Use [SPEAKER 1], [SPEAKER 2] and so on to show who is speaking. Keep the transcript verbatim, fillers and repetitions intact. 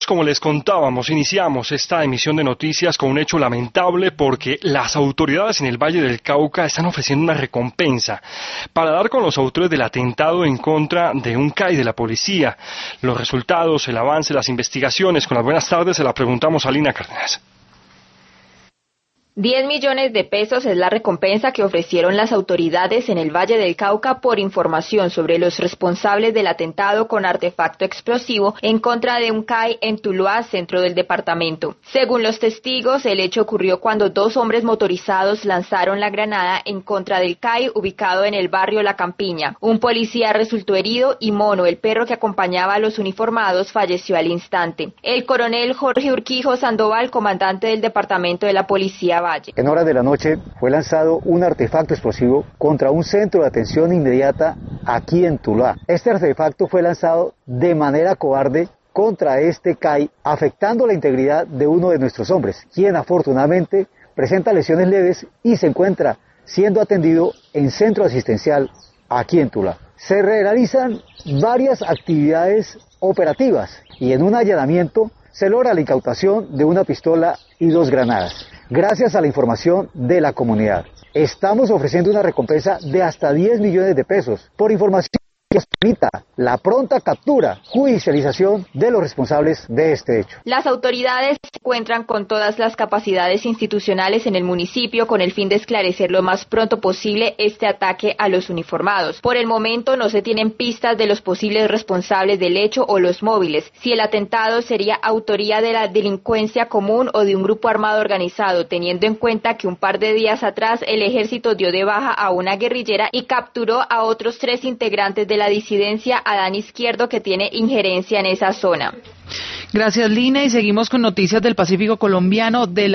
[SPEAKER 1] Como les contábamos, iniciamos esta emisión de noticias con un hecho lamentable porque las autoridades en el Valle del Cauca están ofreciendo una recompensa para dar con los autores del atentado en contra de un C A I de la policía. Los resultados, el avance, las investigaciones. Con las buenas tardes se la preguntamos a Lina Cárdenas.
[SPEAKER 2] diez millones de pesos es la recompensa que ofrecieron las autoridades en el Valle del Cauca por información sobre los responsables del atentado con artefacto explosivo en contra de un C A I en Tuluá, centro del departamento. Según los testigos, el hecho ocurrió cuando dos hombres motorizados lanzaron la granada en contra del C A I ubicado en el barrio La Campiña. Un policía resultó herido y Mono, el perro que acompañaba a los uniformados, falleció al instante. El coronel Jorge Urquijo Sandoval, comandante del departamento de la policía Valle.
[SPEAKER 3] En horas de la noche fue lanzado un artefacto explosivo contra un centro de atención inmediata aquí en Tuluá. Este artefacto fue lanzado de manera cobarde contra este C A I, afectando la integridad de uno de nuestros hombres, quien afortunadamente presenta lesiones leves y se encuentra siendo atendido en centro asistencial aquí en Tuluá. Se realizan varias actividades operativas y en un allanamiento se logra la incautación de una pistola y dos granadas. Gracias a la información de la comunidad, estamos ofreciendo una recompensa de hasta diez millones de pesos por información que permita la pronta captura, judicialización de los responsables de este hecho.
[SPEAKER 2] Las autoridades se encuentran con todas las capacidades institucionales en el municipio con el fin de esclarecer lo más pronto posible este ataque a los uniformados. Por el momento no se tienen pistas de los posibles responsables del hecho o los móviles, si el atentado sería autoría de la delincuencia común o de un grupo armado organizado, teniendo en cuenta que un par de días atrás el ejército dio de baja a una guerrillera y capturó a otros tres integrantes de la disidencia Adán Izquierdo que tiene injerencia en esa zona.
[SPEAKER 4] Gracias, Lina, y seguimos con noticias del Pacífico colombiano. De la